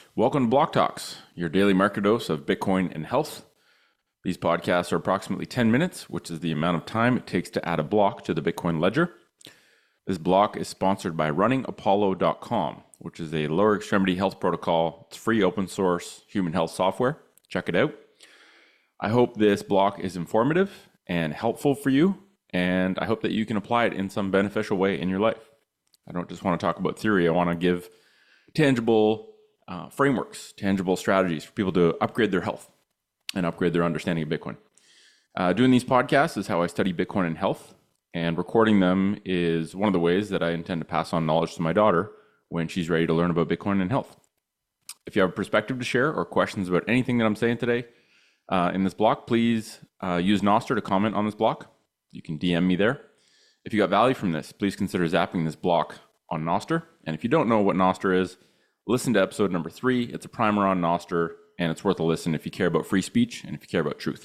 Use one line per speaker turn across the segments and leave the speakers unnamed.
Welcome to Block Talks, your daily market dose of Bitcoin and health. These podcasts are approximately 10 minutes, which is the amount of time it takes to add a block to the Bitcoin ledger. This block is sponsored by runningapollo.com, which is a lower extremity health protocol. It's free open source human health software. Check it out. I hope this block is informative and helpful for you, and I hope that you can apply it in some beneficial way in your life. I don't just want to talk about theory. I want to give tangible frameworks, tangible strategies for people to upgrade their health and upgrade their understanding of Bitcoin. Doing these podcasts is how I study Bitcoin and health, and recording them is one of the ways that I intend to pass on knowledge to my daughter when she's ready to learn about Bitcoin and health. If you have a perspective to share or questions about anything that I'm saying today in this block, please use Nostr to comment on this block. You can DM me there. If you got value from this, please consider zapping this block on Nostr. And if you don't know what Nostr is, listen to episode number 3. It's a primer on Nostr, and it's worth a listen if you care about free speech and if you care about truth.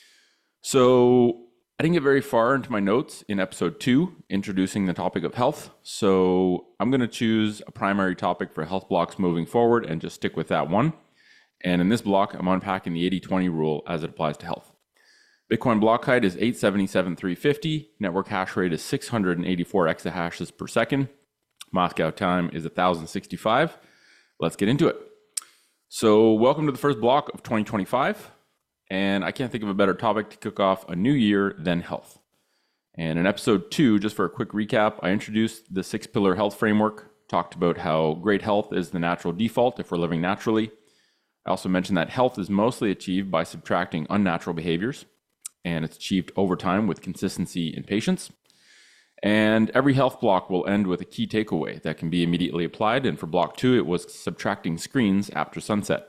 So I didn't get very far into my notes in episode 2, introducing the topic of health. So I'm going to choose a primary topic for health blocks moving forward and just stick with that one. And in this block, I'm unpacking the 80-20 rule as it applies to health. Bitcoin block height is 877,350. Network hash rate is 684 exahashes per second. Moscow time is 1065. Let's get into it. So welcome to the first block of 2025. And I can't think of a better topic to kick off a new year than health. And in episode 2, just for a quick recap, I introduced the 6-pillar health framework, talked about how great health is the natural default if we're living naturally. I also mentioned that health is mostly achieved by subtracting unnatural behaviors, and it's achieved over time with consistency and patience. And every health block will end with a key takeaway that can be immediately applied. And for block 2, it was subtracting screens after sunset.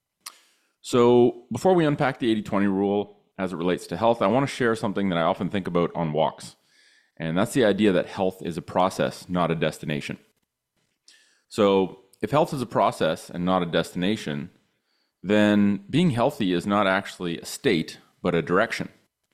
So before we unpack the 80-20 rule as it relates to health, I want to share something that I often think about on walks. And that's the idea that health is a process, not a destination. So if health is a process and not a destination, then being healthy is not actually a state, but a direction.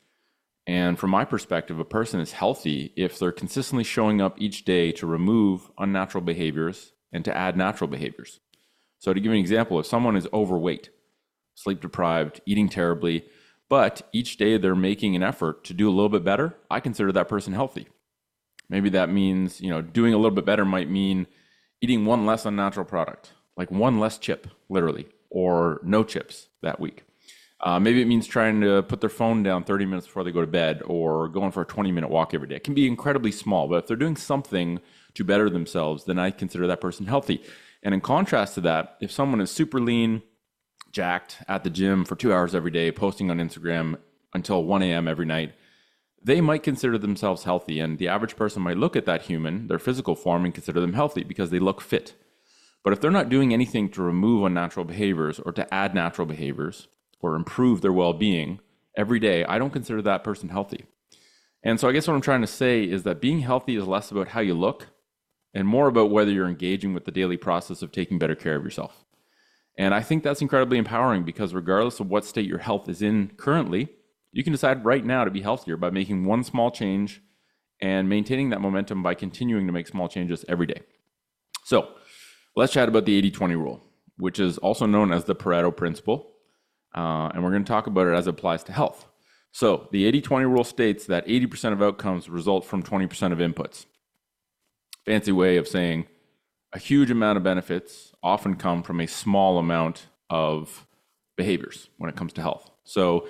And from my perspective, a person is healthy if they're consistently showing up each day to remove unnatural behaviors and to add natural behaviors. So to give you an example, if someone is overweight, sleep deprived, eating terribly, but each day they're making an effort to do a little bit better, I consider that person healthy. Maybe that means, doing a little bit better might mean eating one less unnatural product, like one less chip, literally, or no chips that week. Maybe it means trying to put their phone down 30 minutes before they go to bed or going for a 20-minute walk every day. It can be incredibly small, but if they're doing something to better themselves, then I consider that person healthy. And in contrast to that, if someone is super lean, jacked at the gym for 2 hours every day, posting on Instagram until 1 a.m. every night, they might consider themselves healthy. And the average person might look at that human, their physical form, and consider them healthy because they look fit. But if they're not doing anything to remove unnatural behaviors or to add natural behaviors, or improve their well-being every day, I don't consider that person healthy. And so I guess what I'm trying to say is that being healthy is less about how you look and more about whether you're engaging with the daily process of taking better care of yourself. And I think that's incredibly empowering because regardless of what state your health is in currently, you can decide right now to be healthier by making one small change and maintaining that momentum by continuing to make small changes every day. So let's chat about the 80-20 rule, which is also known as the Pareto principle. And we're going to talk about it as it applies to health. So the 80-20 rule states that 80% of outcomes result from 20% of inputs. Fancy way of saying a huge amount of benefits often come from a small amount of behaviors when it comes to health. So,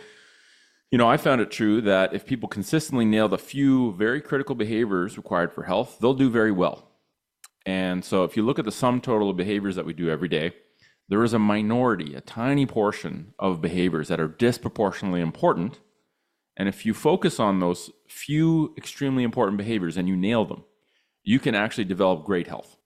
I found it true that if people consistently nail the few very critical behaviors required for health, they'll do very well. And so if you look at the sum total of behaviors that we do every day, there is a minority, a tiny portion of behaviors that are disproportionately important. And if you focus on those few extremely important behaviors and you nail them, you can actually develop great health.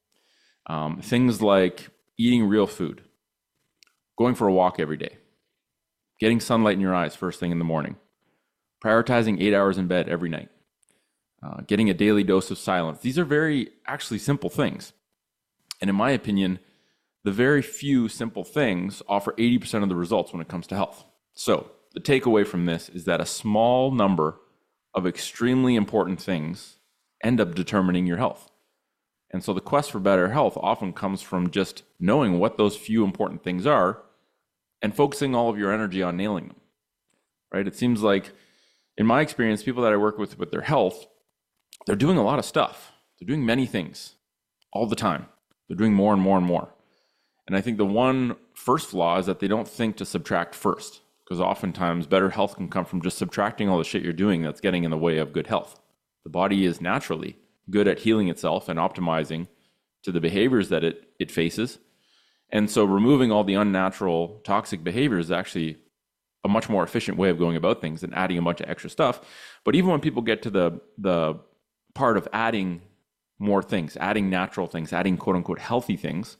Things like eating real food, going for a walk every day, getting sunlight in your eyes first thing in the morning, prioritizing 8 hours in bed every night, getting a daily dose of silence. These are very actually simple things. And in my opinion, the very few simple things offer 80% of the results when it comes to health. So the takeaway from this is that a small number of extremely important things end up determining your health. And so the quest for better health often comes from just knowing what those few important things are and focusing all of your energy on nailing them, right? It seems like, in my experience, people that I work with their health, they're doing a lot of stuff. They're doing many things all the time. They're doing more and more and more. And I think the one first flaw is that they don't think to subtract first, because oftentimes better health can come from just subtracting all the shit you're doing that's getting in the way of good health. The body is naturally good at healing itself and optimizing to the behaviors that it faces. And so removing all the unnatural toxic behaviors is actually a much more efficient way of going about things than adding a bunch of extra stuff. But even when people get to the part of adding more things, adding natural things, adding quote unquote healthy things,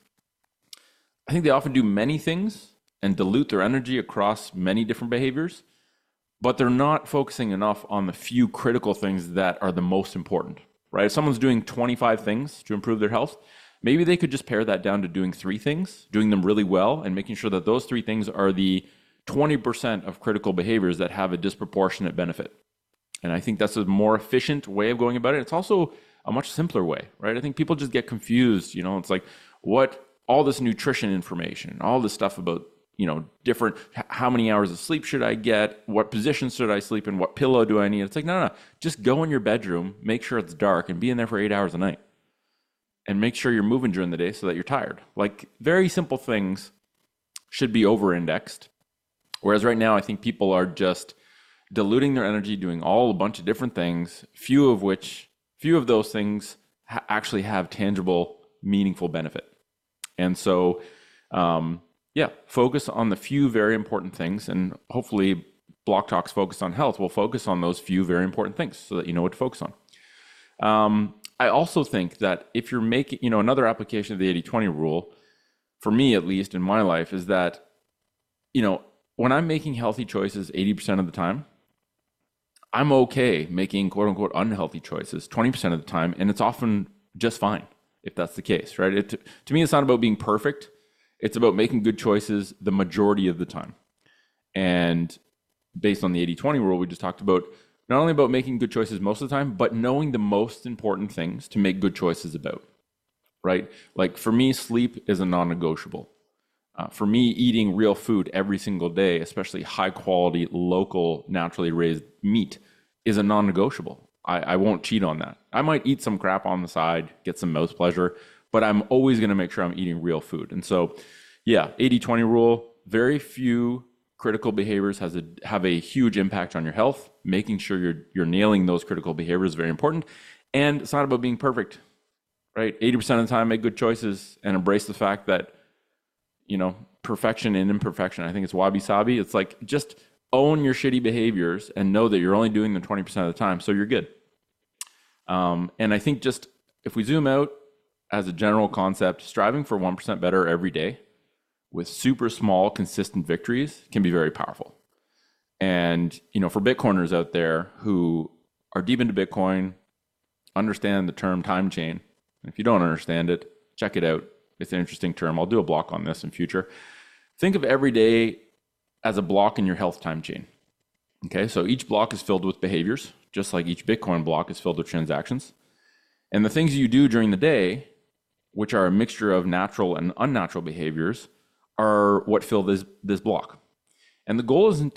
I think they often do many things and dilute their energy across many different behaviors, but they're not focusing enough on the few critical things that are the most important, right? If someone's doing 25 things to improve their health, maybe they could just pare that down to doing 3 things, doing them really well, and making sure that those 3 things are the 20% of critical behaviors that have a disproportionate benefit. And I think that's a more efficient way of going about it. It's also a much simpler way, right? I think people just get confused. It's like, all this nutrition information, all this stuff about, different, how many hours of sleep should I get? What position should I sleep in? What pillow do I need? It's like, no. Just go in your bedroom, make sure it's dark, and be in there for 8 hours a night. And make sure you're moving during the day so that you're tired. Like, very simple things should be over-indexed. Whereas right now, I think people are just diluting their energy, doing a bunch of different things, few of those things actually have tangible, meaningful benefit. And so, focus on the few very important things, and hopefully Block Talks Focus on Health will focus on those few very important things so that you know what to focus on. I also think that if you're making, another application of the 80-20 rule, for me at least in my life, is that, when I'm making healthy choices 80% of the time, I'm okay making quote unquote unhealthy choices 20% of the time, and it's often just fine if that's the case, right? To me, it's not about being perfect. It's about making good choices the majority of the time. And based on the 80-20 rule we just talked about, not only about making good choices most of the time, but knowing the most important things to make good choices about, right? Like for me, sleep is a non-negotiable. For me, eating real food every single day, especially high quality, local, naturally raised meat, is a non-negotiable. I won't cheat on that. I might eat some crap on the side, get some mouth pleasure, but I'm always going to make sure I'm eating real food. And so, 80-20 rule, very few critical behaviors have a huge impact on your health. Making sure you're nailing those critical behaviors is very important. And it's not about being perfect, right? 80% of the time, make good choices and embrace the fact that, perfection and imperfection, I think it's wabi-sabi. It's like, just own your shitty behaviors and know that you're only doing them 20% of the time, so you're good. And I think just if we zoom out as a general concept, striving for 1% better every day with super small, consistent victories can be very powerful. And, for Bitcoiners out there who are deep into Bitcoin, understand the term time chain. If you don't understand it, check it out. It's an interesting term. I'll do a block on this in future. Think of every day as a block in your health time chain. Okay, so each block is filled with behaviors, just like each Bitcoin block is filled with transactions. And the things you do during the day, which are a mixture of natural and unnatural behaviors, are what fill this block. And the goal isn't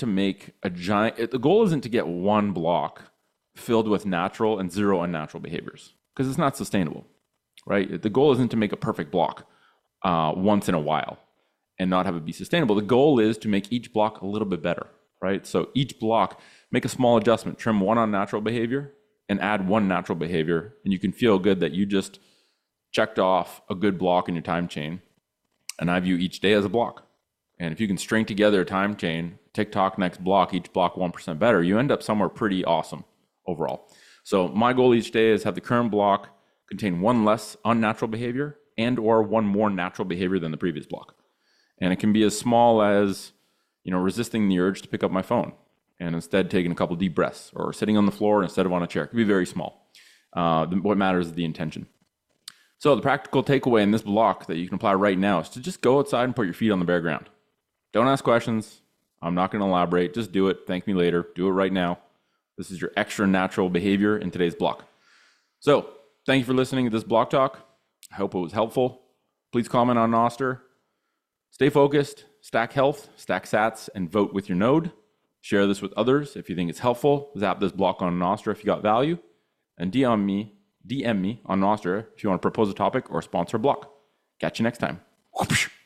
to get one block filled with natural and zero unnatural behaviors, because it's not sustainable, right? The goal isn't to make a perfect block once in a while and not have it be sustainable. The goal is to make each block a little bit better, right? So each block, make a small adjustment, trim one unnatural behavior and add one natural behavior, and you can feel good that you just checked off a good block in your time chain. And I view each day as a block. And if you can string together a time chain, TikTok next block, each block 1% better, you end up somewhere pretty awesome overall. So my goal each day is have the current block contain one less unnatural behavior and or one more natural behavior than the previous block. And it can be as small as, resisting the urge to pick up my phone and instead taking a couple deep breaths, or sitting on the floor instead of on a chair. It can be very small. What matters is the intention. So the practical takeaway in this block that you can apply right now is to just go outside and put your feet on the bare ground. Don't ask questions. I'm not going to elaborate. Just do it. Thank me later. Do it right now. This is your extra natural behavior in today's block. So thank you for listening to this Block Talk. I hope it was helpful. Please comment on Nostr. Stay focused, stack health, stack sats, and vote with your node. Share this with others if you think it's helpful. Zap this block on Nostr if you got value. And DM me on Nostr if you want to propose a topic or sponsor a block. Catch you next time. Whoosh.